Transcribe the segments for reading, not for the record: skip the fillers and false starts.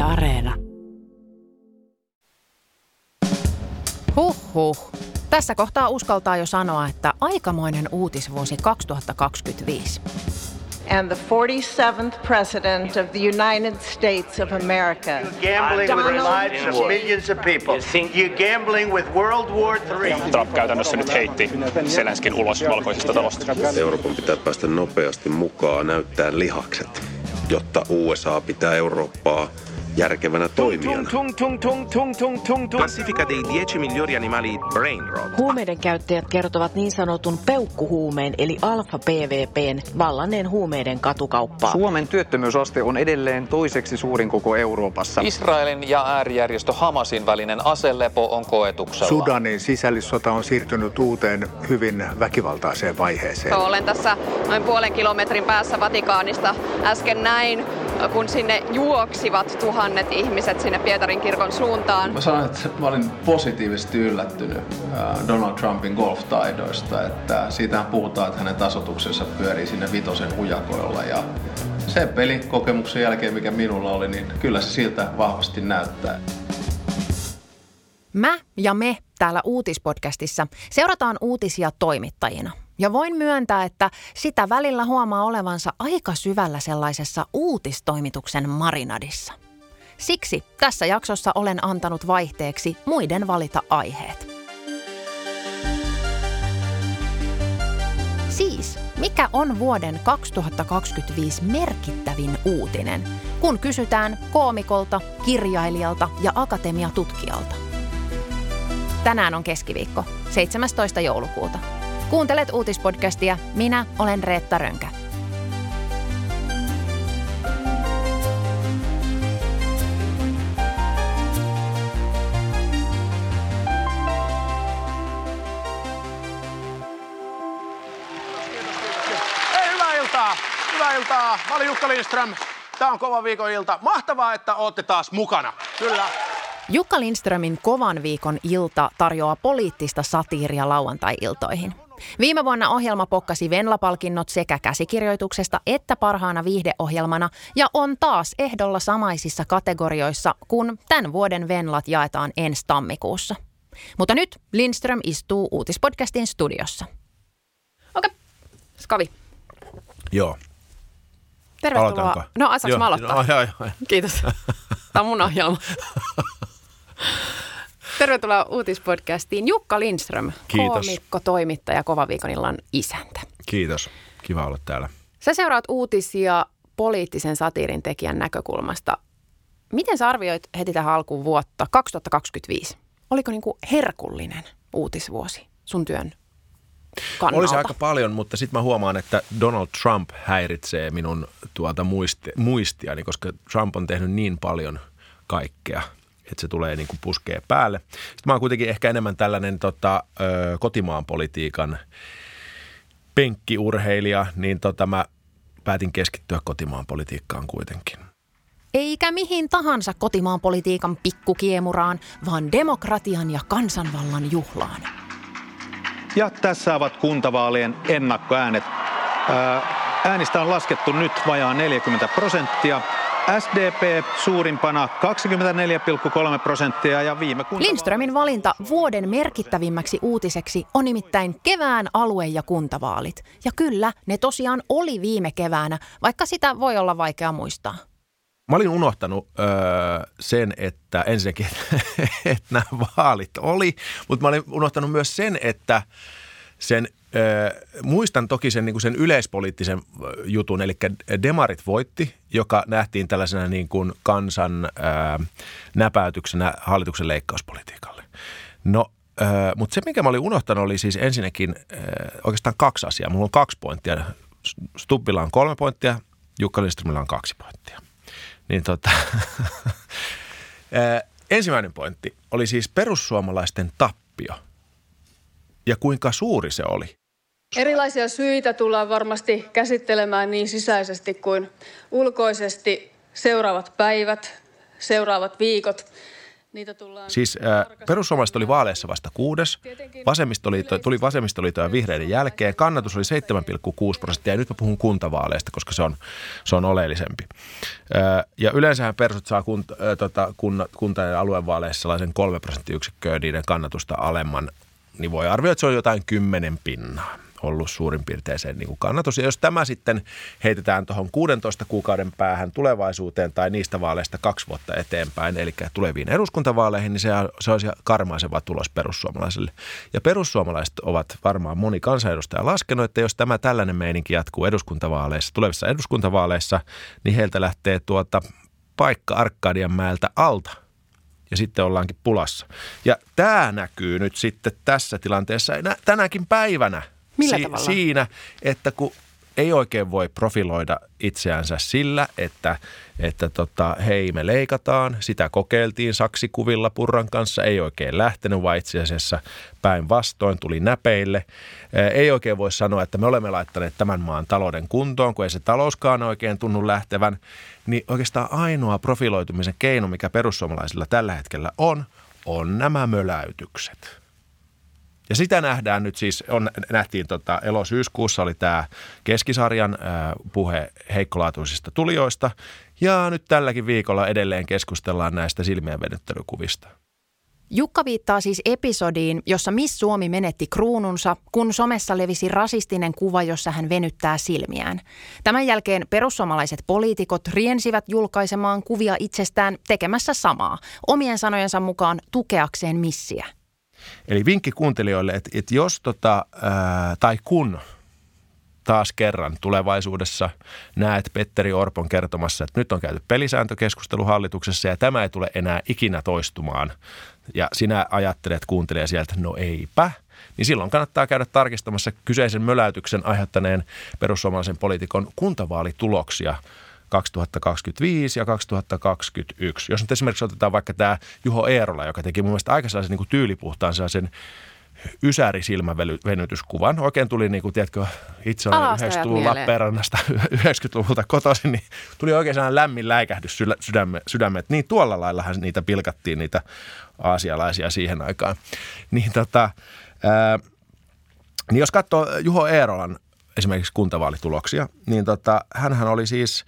Areena. Huhhuh. Tässä kohtaa uskaltaa jo sanoa, että aikamoinen uutisvuosi 2025. And the 47th President of the United States of America. You're gambling with the lives of millions of people. You're gambling with World War III. Trump käytännössä nyt heitti Zelenskin ulos Valkoisesta talosta. Euroopan pitää päästä nopeasti mukaan näyttämään lihakset, jotta USA pitää Eurooppaa järkevänä toimijana. Classifica dei 10 migliori animali brain rot. Huumeiden käyttäjät kertovat niin sanotun peukkuhuumeen eli alfa-PVP:n vallanneen huumeiden katukauppaa. Suomen työttömyysaste on edelleen toiseksi suurin koko Euroopassa. Israelin ja äärijärjestö Hamasin välinen aselepo on koetuksella. Sudanin sisällissota on siirtynyt uuteen hyvin väkivaltaiseen vaiheeseen. Olen tässä noin 0,5 kilometrin päässä Vatikaanista. Äsken näin, kun sinne juoksivat tuhannet ihmiset sinne Pietarin kirkon suuntaan. Mä sanoin, että mä olin positiivisesti yllättynyt Donald Trumpin golftaidoista. Että siitähän puhutaan, että hänen tasoituksensa pyörii sinne 5 hujakoilla. Ja sen pelikokemuksen jälkeen, mikä minulla oli, niin kyllä se siltä vahvasti näyttää. Mä ja me täällä Uutispodcastissa seurataan uutisia toimittajina. Ja voin myöntää, että sitä välillä huomaa olevansa aika syvällä sellaisessa uutistoimituksen marinadissa. Siksi tässä jaksossa olen antanut vaihteeksi muiden valita aiheet. Siis, mikä on vuoden 2025 merkittävin uutinen, kun kysytään koomikolta, kirjailijalta ja akatemiatutkijalta? Tänään on keskiviikko, 17. joulukuuta. Kuuntelet Uutispodcastia. Minä olen Reetta Rönkä. Hei, hyvää iltaa! Hyvää iltaa! Mä olen Jukka Lindström. Tää on Kova viikon ilta. Mahtavaa, että ootte taas mukana. Kyllä. Jukka Lindströmin Kovan viikon ilta tarjoaa poliittista satiiria lauantai-iltoihin. Viime vuonna ohjelma pokkasi Venla-palkinnot sekä käsikirjoituksesta että parhaana viihdeohjelmana ja on taas ehdolla samaisissa kategorioissa, kun tämän vuoden Venlat jaetaan ensi tammikuussa. Mutta nyt Lindström istuu Uutispodcastin studiossa. Okei, Skavi. Joo. Tervetuloa. Aloitanko? No, saanko mä aloittaa? Joo. Kiitos. Tämä on mun ohjelma. Tervetuloa Uutispodcastiin. Jukka Lindström, koomikko, toimittaja, Kovan viikon illan isäntä. Kiitos. Kiva olla täällä. Sä seuraat uutisia poliittisen satiirin tekijän näkökulmasta. Miten sä arvioit heti tähän alkuun vuotta 2025? Oliko niinku herkullinen uutisvuosi sun työn kannalta? Olisi aika paljon, mutta sitten mä huomaan, että Donald Trump häiritsee minun muistiani, koska Trump on tehnyt niin paljon kaikkea, että se tulee niin kuin puskee päälle. Sitten mä oon kuitenkin ehkä enemmän tällainen kotimaan politiikan penkkiurheilija, niin mä päätin keskittyä kotimaan politiikkaan kuitenkin. Eikä mihin tahansa kotimaan politiikan pikkukiemuraan, vaan demokratian ja kansanvallan juhlaan. Ja tässä ovat kuntavaalien ennakkoäänet. Äänistä on laskettu nyt vajaa 40%. SDP suurimpana 24,3% ja viime Lindströmin valinta vuoden merkittävimmäksi uutiseksi on nimittäin kevään alue- ja kuntavaalit. Ja kyllä, ne tosiaan oli viime keväänä, vaikka sitä voi olla vaikea muistaa. Mä olin unohtanut sen, että ensinnäkin, että nämä vaalit oli, mutta mä olin unohtanut myös sen, että muistan toki sen, niin kuin sen yleispoliittisen jutun, eli demarit voitti, joka nähtiin tällaisena niin kuin kansan näpäytyksenä hallituksen leikkauspolitiikalle. No, mutta se, mikä mä olin unohtanut, oli siis ensinnäkin oikeastaan 2 asiaa. Mulla on 2 pointtia. Stubbilla on 3 pointtia, Jukka Lindströmillä on 2 pointtia. Niin ensimmäinen pointti oli siis perussuomalaisten tappio. Ja kuinka suuri se oli? Erilaisia syitä tullaan varmasti käsittelemään niin sisäisesti kuin ulkoisesti seuraavat päivät, seuraavat viikot. Siis perussuomalaiset oli vaaleissa vasta 6. Tuli vasemmistoliitto ja vihreiden jälkeen. Kannatus oli 7,6% ja nyt mä puhun kuntavaaleista, koska se on oleellisempi. Ja yleensähän persut saa kunta- ja aluevaaleissa sellaisen 3% niiden kannatusta alemman, niin voi arvioida, että se on jotain 10 pinnaa ollut suurin piirtein sen niin kuin kannatus. Ja jos tämä sitten heitetään tuohon 16 kuukauden päähän tulevaisuuteen tai niistä vaaleista 2 vuotta eteenpäin, eli tuleviin eduskuntavaaleihin, niin se olisi karmaiseva tulos perussuomalaisille. Ja perussuomalaiset ovat varmaan moni kansanedustaja laskenut, että jos tämä tällainen meininki jatkuu tulevissa eduskuntavaaleissa, niin heiltä lähtee paikka Arkadianmäeltä alta. Ja sitten ollaankin pulassa. Ja tämä näkyy nyt sitten tässä tilanteessa tänäkin päivänä. Millä tavalla? Siinä, että kun ei oikein voi profiloida itseänsä sillä, että hei me leikataan, sitä kokeiltiin saksikuvilla Purran kanssa, ei oikein lähtenyt, vaan itse asiassa päinvastoin tuli näpeille. Ei oikein voi sanoa, että me olemme laittaneet tämän maan talouden kuntoon, kun ei se talouskaan oikein tunnu lähtevän, niin oikeastaan ainoa profiloitumisen keino, mikä perussuomalaisilla tällä hetkellä on nämä möläytykset. Ja sitä nähdään nyt siis, nähtiin elosyyskuussa oli tämä Keskisarjan puhe heikkolaatuisista tulijoista ja nyt tälläkin viikolla edelleen keskustellaan näistä silmien venyttelykuvista. Jukka viittaa siis episodiin, jossa Miss Suomi menetti kruununsa, kun somessa levisi rasistinen kuva, jossa hän venyttää silmiään. Tämän jälkeen perussuomalaiset poliitikot riensivät julkaisemaan kuvia itsestään tekemässä samaa, omien sanojensa mukaan tukeakseen missiä. Eli vinkki kuuntelijoille, että jos tai kun taas kerran tulevaisuudessa näet Petteri Orpon kertomassa, että nyt on käyty pelisääntökeskustelu hallituksessa ja tämä ei tule enää ikinä toistumaan ja sinä ajattelet kuuntelija sieltä, no eipä, niin silloin kannattaa käydä tarkistamassa kyseisen möläytyksen aiheuttaneen perussuomalaisen poliitikon kuntavaalituloksia 2025 ja 2021. Jos nyt esimerkiksi otetaan vaikka tämä Juho Eerola, joka teki mun mielestä aika sellaisen niin kuin tyylipuhtaan sellaisen ysärisilmävenytyskuvan. Oikein tuli, niin kuin, tiedätkö, itse olen 90-luvun Lappeenrannasta 90-luvulta kotoisin, niin tuli oikein sellainen lämmin läikähdys sydämet. Niin tuolla laillahan niitä pilkattiin, niitä aasialaisia siihen aikaan. Niin, niin jos katsoo Juho Eerolan esimerkiksi kuntavaalituloksia, niin hänhän oli siis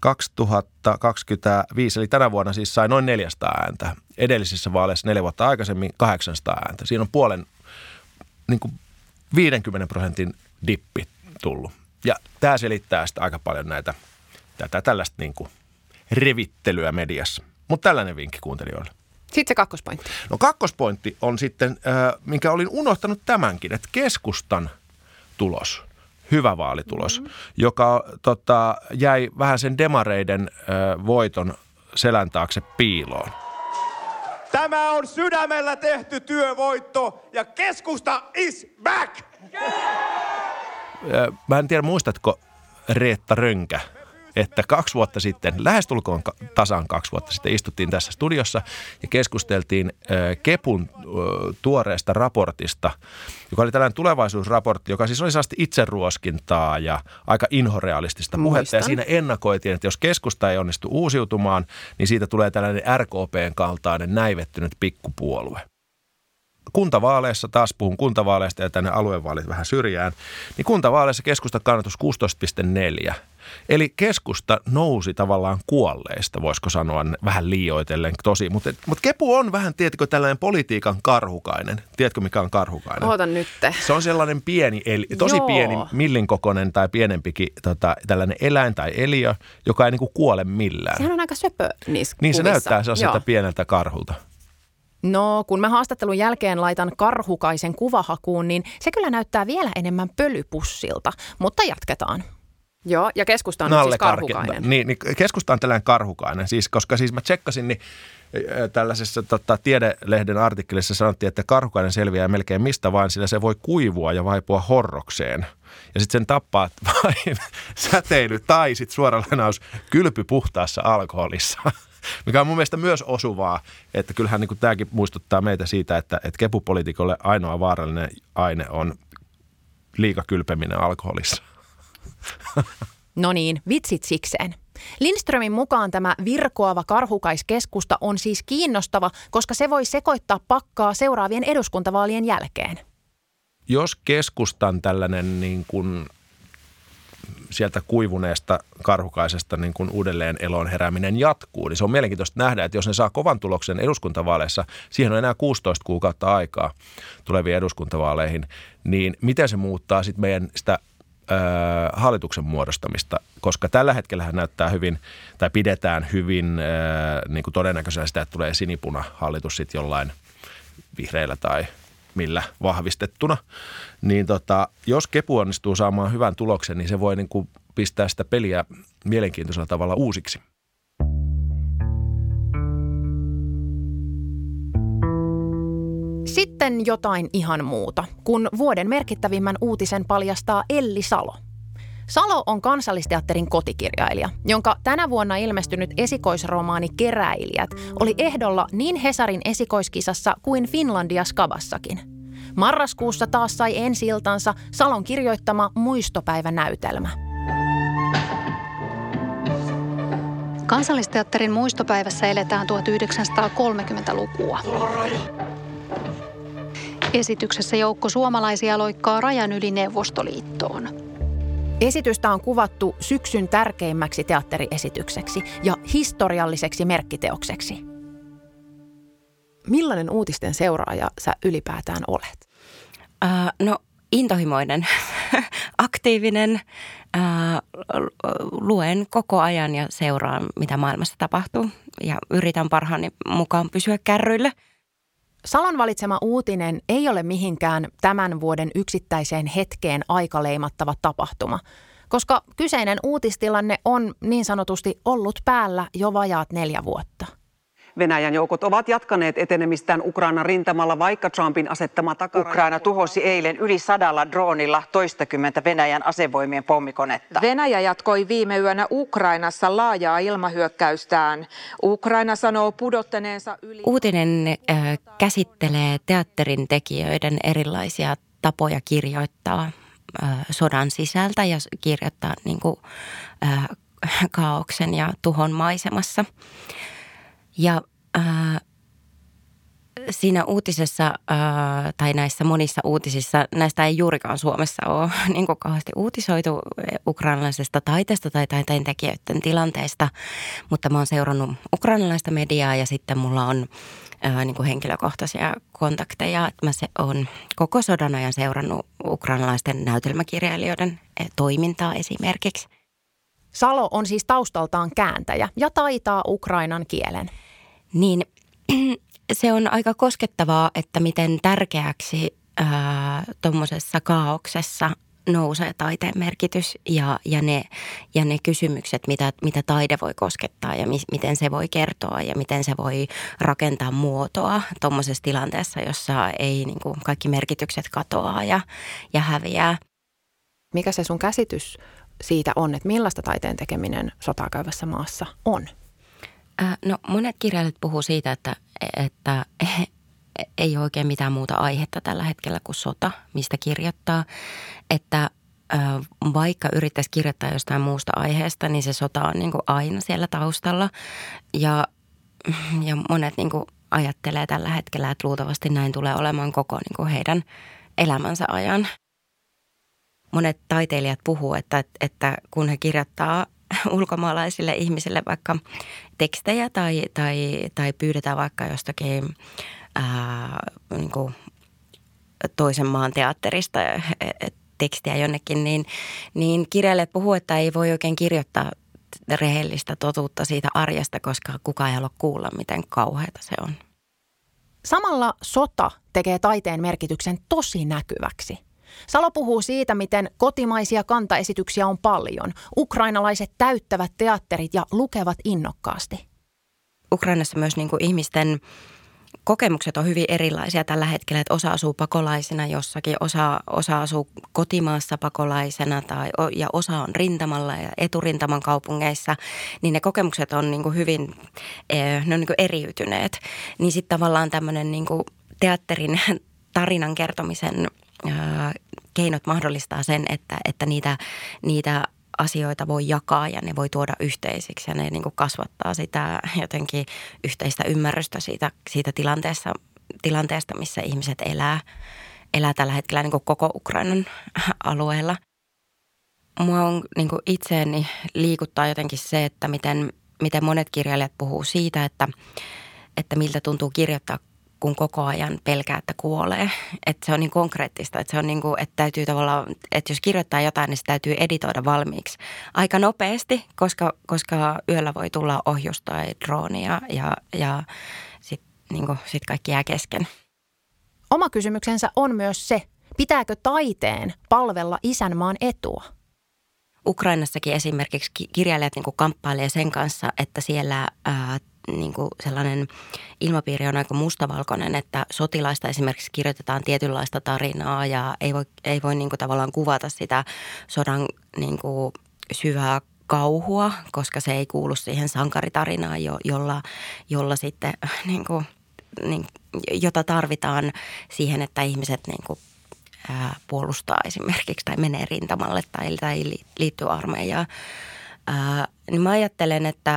2025, eli tänä vuonna siis sai noin 400 ääntä. Edellisissä vaaleissa 4 vuotta aikaisemmin 800 ääntä. Siinä on puolen niin kuin 50% dippi tullut. Ja tämä selittää sitten aika paljon tätä tällaista niin kuin revittelyä mediassa. Mutta tällainen vinkki kuuntelijoille. Sitten se kakkospointti. No kakkospointti on sitten, minkä olin unohtanut tämänkin, että keskustan tulos. Hyvä vaalitulos, joka jäi vähän sen demareiden voiton selän taakse piiloon. Tämä on sydämellä tehty työvoitto ja keskusta is back! Mä en tiedä, muistatko Reetta Rönkä, että 2 vuotta sitten, lähestulkoon tasan 2 vuotta sitten istuttiin tässä studiossa ja keskusteltiin Kepun tuoreesta raportista, joka oli tällainen tulevaisuusraportti, joka siis oli sellaista itseruoskintaa ja aika inhorealistista puhetta. Ja siinä ennakoitiin, että jos keskusta ei onnistu uusiutumaan, niin siitä tulee tällainen RKP:n kaltainen näivettynyt pikkupuolue. Kuntavaaleissa, taas puhun kuntavaaleista ja tänne aluevaalit vähän syrjään, niin kuntavaaleissa keskustan kannatus 16,4. Eli keskusta nousi tavallaan kuolleista, voisiko sanoa vähän liioitellen tosi. Mutta Kepu on vähän, tiedätkö, tällainen politiikan karhukainen. Tiedätkö, mikä on karhukainen? Ootan nyt. Se on sellainen pieni, tosi pieni, millin kokoinen tai pienempikin tällainen eläin tai eliö, joka ei niinku kuole millään. Sehän on aika söpö niissä niin kuvissa. Se näyttää sellaiselta pieneltä karhulta. No, kun mä haastattelun jälkeen laitan karhukaisen kuvahakuun, niin se kyllä näyttää vielä enemmän pölypussilta, mutta jatketaan. Joo, ja keskusta on siis karhukainen. Niin, keskusta on tällainen karhukainen, siis, koska siis mä tsekkasin, niin tällaisessa Tiedelehden artikkelissa sanottiin, että karhukainen selviää melkein mistä vain, sillä se voi kuivua ja vaipua horrokseen. Ja sitten sen tappaa vain säteily tai sitten suora lainaus kylpy puhtaassa alkoholissa. Mikä on mun mielestä myös osuvaa, että kyllähän niin kuin tämäkin muistuttaa meitä siitä, että kepupoliitikolle ainoa vaarallinen aine on liikakylpeminen alkoholissa. No niin, vitsit sikseen. Lindströmin mukaan tämä virkoava karhukaiskeskusta on siis kiinnostava, koska se voi sekoittaa pakkaa seuraavien eduskuntavaalien jälkeen. Jos keskustan tällainen niin kuin sieltä kuivuneesta karhukaisesta niin kuin uudelleen eloon herääminen jatkuu, niin se on mielenkiintoista nähdä, että jos ne saa kovan tuloksen eduskuntavaaleissa, siihen on enää 16 kuukautta aikaa tuleviin eduskuntavaaleihin, niin miten se muuttaa sitten meidän sitä hallituksen muodostamista, koska tällä hetkellä näyttää hyvin, tai pidetään hyvin niin kuin todennäköisenä sitä, että tulee sinipuna-hallitus sitten jollain vihreillä tai millä vahvistettuna, niin jos Kepu onnistuu saamaan hyvän tuloksen, niin se voi niin kuin pistää sitä peliä mielenkiintoisella tavalla uusiksi. Sitten jotain ihan muuta, kun vuoden merkittävimmän uutisen paljastaa Elli Salo. Salo on Kansallisteatterin kotikirjailija, jonka tänä vuonna ilmestynyt esikoisromaani Keräilijät oli ehdolla niin Hesarin esikoiskisassa kuin Finlandia Skavassakin. Marraskuussa taas sai ensi-iltansa Salon kirjoittama muistopäivänäytelmä. Kansallisteatterin muistopäivässä eletään 1930-lukua. Esityksessä joukko suomalaisia loikkaa rajan yli Neuvostoliittoon. Esitystä on kuvattu syksyn tärkeimmäksi teatteriesitykseksi ja historialliseksi merkkiteokseksi. Millainen uutisten seuraaja sä ylipäätään olet? No intohimoinen, aktiivinen, luen koko ajan ja seuraan, mitä maailmassa tapahtuu ja yritän parhaani mukaan pysyä kärryillä. Salon valitsema uutinen ei ole mihinkään tämän vuoden yksittäiseen hetkeen aikaleimattava tapahtuma, koska kyseinen uutistilanne on niin sanotusti ollut päällä jo vajaat 4 vuotta. Venäjän joukot ovat jatkaneet etenemistään Ukrainan rintamalla, vaikka Trumpin asettama takaraja... Ukraina tuhosi eilen yli 100 droonilla toistakymmentä Venäjän asevoimien pommikonetta. Venäjä jatkoi viime yönä Ukrainassa laajaa ilmahyökkäystään. Ukraina sanoo pudottaneensa yli... Uutinen käsittelee teatterin tekijöiden erilaisia tapoja kirjoittaa sodan sisältä ja kirjoittaa niin kuin, kaaoksen ja tuhon maisemassa. Ja siinä uutisessa tai näissä monissa uutisissa, näistä ei juurikaan Suomessa ole niin kuin kauheasti uutisoitu ukrainalaisesta taiteesta tai taiteen tekijöiden tilanteesta, mutta mä oon seurannut ukrainalaista mediaa ja sitten mulla on niin kuin henkilökohtaisia kontakteja. Mä oon koko sodan ajan seurannut ukrainalaisten näytelmäkirjailijoiden toimintaa esimerkiksi. Salo on siis taustaltaan kääntäjä ja taitaa ukrainan kielen. Niin se on aika koskettavaa, että miten tärkeäksi tuommoisessa kaauksessa nousee taiteen merkitys ja ne kysymykset, mitä taide voi koskettaa ja miten se voi kertoa ja miten se voi rakentaa muotoa tuommoisessa tilanteessa, jossa ei niin kuin kaikki merkitykset katoaa ja häviää. Mikä se sun käsitys siitä on, että millaista taiteen tekeminen sotaa käyvässä maassa on? No monet kirjailijat puhuu siitä, että ei ole oikein mitään muuta aihetta tällä hetkellä kuin sota, mistä kirjoittaa. Että vaikka yrittäisi kirjoittaa jostain muusta aiheesta, niin se sota on niin kuin aina siellä taustalla. Ja monet niin kuin ajattelee tällä hetkellä, että luultavasti näin tulee olemaan koko niin kuin heidän elämänsä ajan. Monet taiteilijat puhuu, että kun he kirjoittaa ulkomaalaisille ihmisille vaikka tekstejä tai pyydetään vaikka jostakin niin kuin toisen maan teatterista tekstiä jonnekin, niin kirjailijat puhuu, että ei voi oikein kirjoittaa rehellistä totuutta siitä arjesta, koska kukaan ei halua kuulla, miten kauheata se on. Samalla sota tekee taiteen merkityksen tosi näkyväksi. Salo puhuu siitä, miten kotimaisia kantaesityksiä on paljon. Ukrainalaiset täyttävät teatterit ja lukevat innokkaasti. Ukrainassa myös niin kuin ihmisten kokemukset on hyvin erilaisia tällä hetkellä, että osa asuu pakolaisena jossakin, osa asuu kotimaassa pakolaisena ja osa on rintamalla ja eturintaman kaupungeissa, niin ne kokemukset on niin kuin hyvin, ne on niin kuin eriytyneet. Niin sitten tavallaan tämmöinen niin kuin teatterin tarinan kertomisen keinot mahdollistaa sen, että niitä asioita voi jakaa ja ne voi tuoda yhteisiksi ja ne niin kuin kasvattaa sitä jotenkin yhteistä ymmärrystä siitä tilanteesta, missä ihmiset elää tällä hetkellä niin kuin koko Ukrainan alueella. Mua on niin kuin itseäni liikuttaa jotenkin se, että miten monet kirjailijat puhuu siitä, että miltä tuntuu kirjoittaa, kun koko ajan pelkää, että kuolee. Että se on niin konkreettista, että se on niin kuin, että täytyy tavallaan, että jos kirjoittaa jotain, niin se täytyy editoida valmiiksi aika nopeasti, koska yöllä voi tulla ohjus tai drooni ja sitten niin sit kaikki jää kesken. Oma kysymyksensä on myös se, pitääkö taiteen palvella isänmaan etua? Ukrainassakin esimerkiksi kirjailijat niin kuin kamppailee sen kanssa, että siellä niin kuin sellainen ilmapiiri on aika mustavalkoinen, että sotilaista esimerkiksi kirjoitetaan tietynlaista tarinaa ja ei voi niin kuin tavallaan kuvata sitä sodan niin kuin syvää kauhua, koska se ei kuulu siihen sankaritarinaan, jolla sitten jota tarvitaan siihen, että ihmiset niin kuin puolustaa esimerkiksi tai menee rintamalle tai liittyy armeijaan. Niin mä ajattelen, että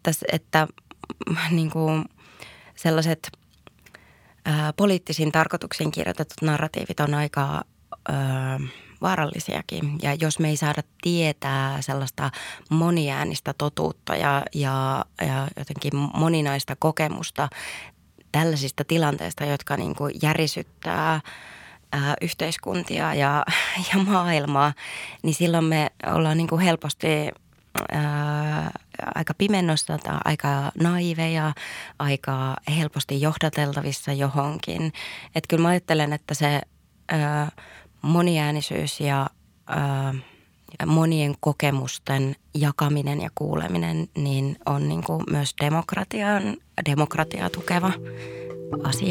niin kuin sellaiset poliittisiin tarkoituksiin kirjoitetut narratiivit on aika vaarallisiakin. Ja jos me ei saada tietää sellaista moniäänistä totuutta ja jotenkin moninaista kokemusta tällaisista tilanteista, jotka niin kuin järisyttää yhteiskuntia ja maailmaa, niin silloin me ollaan niin kuin helposti aika pimennossa tai aika naiveja, aika helposti johdateltavissa johonkin. Että kyllä mä ajattelen, että se moniäänisyys ja monien kokemusten jakaminen ja kuuleminen niin on niin kuin myös demokratiaa tukeva asia.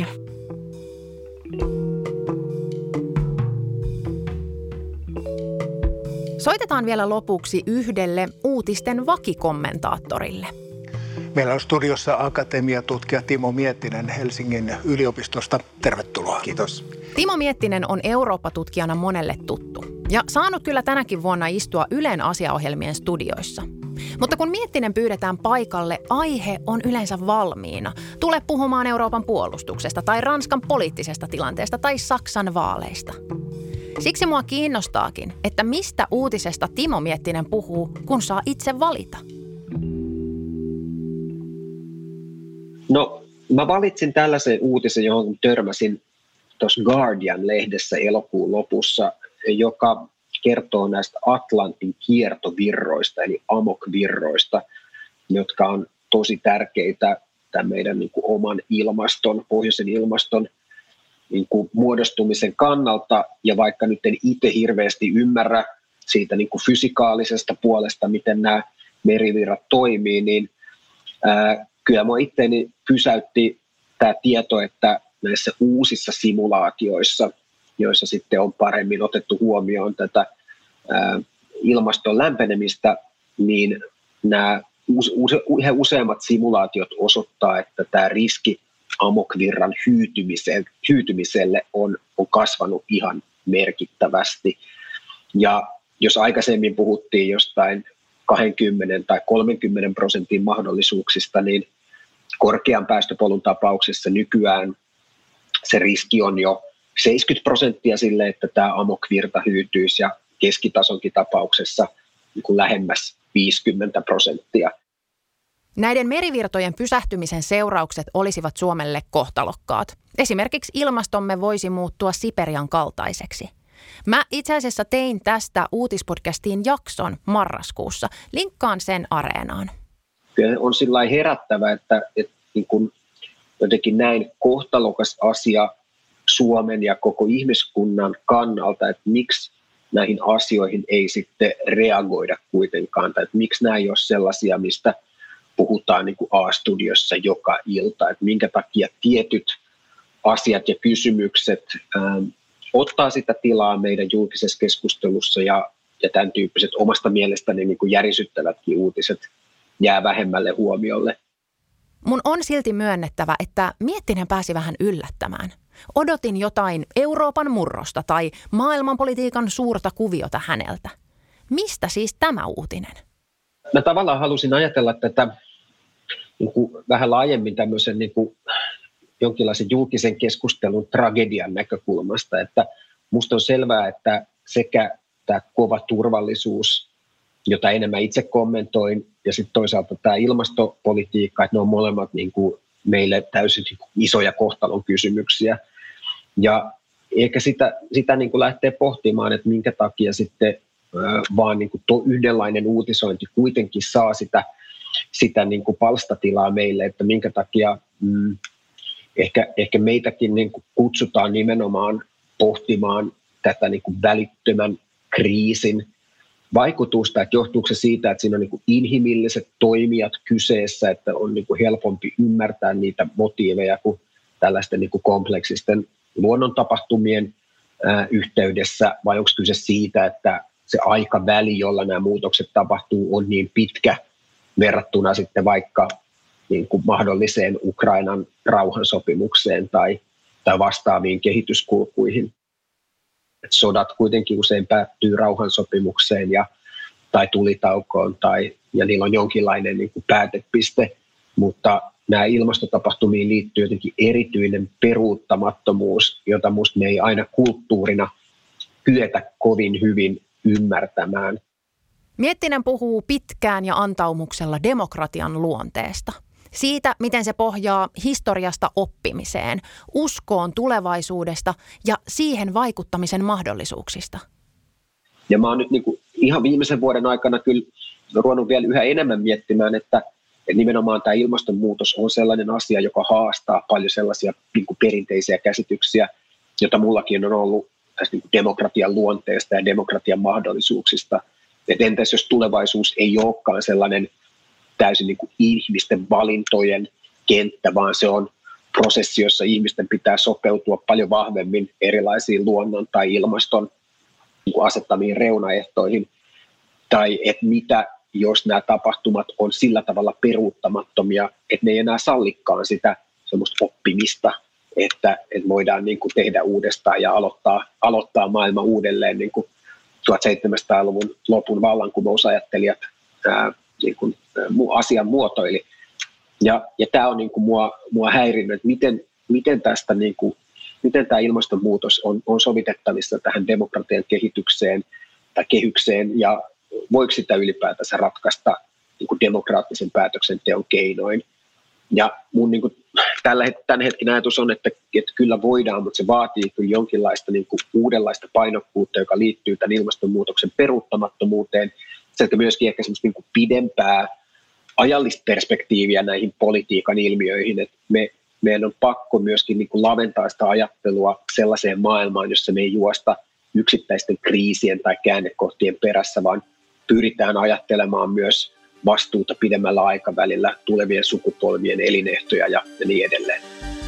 Soitetaan vielä lopuksi yhdelle uutisten vakikommentaattorille. Meillä on studiossa akatemiatutkija Timo Miettinen Helsingin yliopistosta. Tervetuloa. Kiitos. Timo Miettinen on Eurooppa-tutkijana monelle tuttu ja saanut kyllä tänäkin vuonna istua Ylen asiaohjelmien studioissa. Mutta kun Miettinen pyydetään paikalle, aihe on yleensä valmiina. Tule puhumaan Euroopan puolustuksesta tai Ranskan poliittisesta tilanteesta tai Saksan vaaleista. Siksi mua kiinnostaakin, että mistä uutisesta Timo Miettinen puhuu, kun saa itse valita. No, mä valitsin tällaisen uutisen, johon törmäsin tuossa Guardian-lehdessä elokuun lopussa, joka kertoo näistä Atlantin kiertovirroista, eli amokvirroista, jotka on tosi tärkeitä tämän meidän niin kuin oman ilmaston, pohjoisen ilmaston niin kuin muodostumisen kannalta. Ja vaikka nyt en itse hirveästi ymmärrä siitä niin kuin fysikaalisesta puolesta, miten nämä merivirrat toimii, niin kyllä minua itseäni pysäytti tämä tieto, että näissä uusissa simulaatioissa, joissa sitten on paremmin otettu huomioon tätä ilmaston lämpenemistä, niin nämä useammat simulaatiot osoittaa, että tämä riski amokvirran hyytymiselle on kasvanut ihan merkittävästi. Ja jos aikaisemmin puhuttiin jostain 20 tai 30% mahdollisuuksista, niin korkean päästöpolun tapauksessa nykyään se riski on jo 70% sille, että tämä amokvirta hyytyisi, ja keskitasonkin tapauksessa niin kuin lähemmäs 50%. Näiden merivirtojen pysähtymisen seuraukset olisivat Suomelle kohtalokkaat. Esimerkiksi ilmastomme voisi muuttua Siperian kaltaiseksi. Mä itse asiassa tein tästä uutispodcastiin jakson marraskuussa. Linkkaan sen Areenaan. Kyllä on sillä lailla herättävä, että niin kun jotenkin näin kohtalokas asia Suomen ja koko ihmiskunnan kannalta, että miksi näihin asioihin ei sitten reagoida kuitenkaan, tai että miksi nämä ei ole sellaisia, mistä puhutaan niin kuin A-studiossa joka ilta, että minkä takia tietyt asiat ja kysymykset ottaa sitä tilaa meidän julkisessa keskustelussa ja tämän tyyppiset omasta mielestäni niin kuin järisyttävätkin uutiset jää vähemmälle huomiolle. Mun on silti myönnettävä, että Miettinen pääsi vähän yllättämään. Odotin jotain Euroopan murrosta tai maailmanpolitiikan suurta kuviota häneltä. Mistä siis tämä uutinen? Mä tavallaan halusin ajatella tätä niin kuin vähän laajemmin tämmöisen niin kuin jonkinlaisen julkisen keskustelun tragedian näkökulmasta, että musta on selvää, että sekä tämä kova turvallisuus, jota enemmän itse kommentoin, ja sitten toisaalta tämä ilmastopolitiikka, että ne on molemmat niin kuin meille täysin niin kuin isoja kohtalon kysymyksiä. Ja ehkä sitä niin kuin lähtee pohtimaan, että minkä takia sitten vaan niin kuin yhdenlainen uutisointi kuitenkin saa sitä niin kuin palstatilaa meille, että minkä takia ehkä meitäkin niin kuin kutsutaan nimenomaan pohtimaan tätä niin kuin välittömän kriisin vaikutusta, että johtuuko se siitä, että siinä on niin kuin inhimilliset toimijat kyseessä, että on niin kuin helpompi ymmärtää niitä motiiveja kuin tällaisten niin kuin kompleksisten luonnontapahtumien yhteydessä, vai onko kyse siitä, että se aikaväli, jolla nämä muutokset tapahtuu, on niin pitkä verrattuna sitten vaikka niin kuin mahdolliseen Ukrainan rauhansopimukseen tai vastaaviin kehityskulkuihin. Et sodat kuitenkin usein päättyy rauhansopimukseen tai tulitaukoon ja niillä on jonkinlainen niin kuin päätepiste, mutta nämä ilmastotapahtumiin liittyy jotenkin erityinen peruuttamattomuus, jota musta me ei aina kulttuurina kyetä kovin hyvin ymmärtämään. Miettinen puhuu pitkään ja antaumuksella demokratian luonteesta. Siitä, miten se pohjaa historiasta oppimiseen, uskoon tulevaisuudesta ja siihen vaikuttamisen mahdollisuuksista. Ja mä oon nyt niin kuin ihan viimeisen vuoden aikana kyllä ruvennut vielä yhä enemmän miettimään, että nimenomaan tämä ilmastonmuutos on sellainen asia, joka haastaa paljon sellaisia niin kuin perinteisiä käsityksiä, joita mullakin on ollut tästä niin kuin demokratian luonteesta ja demokratian mahdollisuuksista. Et entäs jos tulevaisuus ei olekaan sellainen täysin niin kuin ihmisten valintojen kenttä, vaan se on prosessi, jossa ihmisten pitää sopeutua paljon vahvemmin erilaisiin luonnon tai ilmaston niin kuin asettamiin reunaehtoihin. Tai että mitä, jos nämä tapahtumat on sillä tavalla peruuttamattomia, että ne ei enää sallikaan sitä semmoista oppimista, että voidaan niin kuin tehdä uudestaan ja aloittaa maailma uudelleen, niin kuin 1700-luvun lopun vallankumousajattelijat niin kuin asian muotoili. Ja tämä on niin kuin mua häirinnyt, että miten tästä niin kuin, miten tämä ilmastonmuutos on sovitettavissa tähän demokratian kehitykseen tai kehykseen, ja voiko sitä ylipäätänsä ratkaista niin kuin demokraattisen päätöksenteon keinoin. Ja mun niin kuin tämän hetken ajatus on, että kyllä voidaan, mutta se vaatii kyllä jonkinlaista niin kuin uudenlaista painokkuutta, joka liittyy tämän ilmastonmuutoksen peruuttamattomuuteen. Sieltä myöskin ehkä semmoista niin kuin pidempää ajallista perspektiiviä näihin politiikan ilmiöihin, että meidän on pakko myöskin niin kuin laventaa sitä ajattelua sellaiseen maailmaan, jossa me ei juosta yksittäisten kriisien tai käännekohtien perässä, vaan pyritään ajattelemaan myös vastuuta pidemmällä aikavälillä, tulevien sukupolvien elinehtoja ja niin edelleen.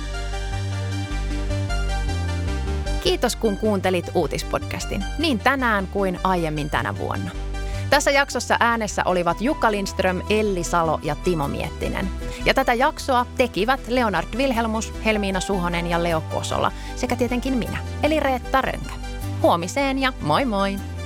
Kiitos kun kuuntelit uutispodcastin niin tänään kuin aiemmin tänä vuonna. Tässä jaksossa äänessä olivat Jukka Lindström, Elli Salo ja Timo Miettinen. Ja tätä jaksoa tekivät Leonard Vilhelmus, Helmiina Suhonen ja Leo Kosola sekä tietenkin minä, eli Reetta Rönkä. Huomiseen ja moi moi!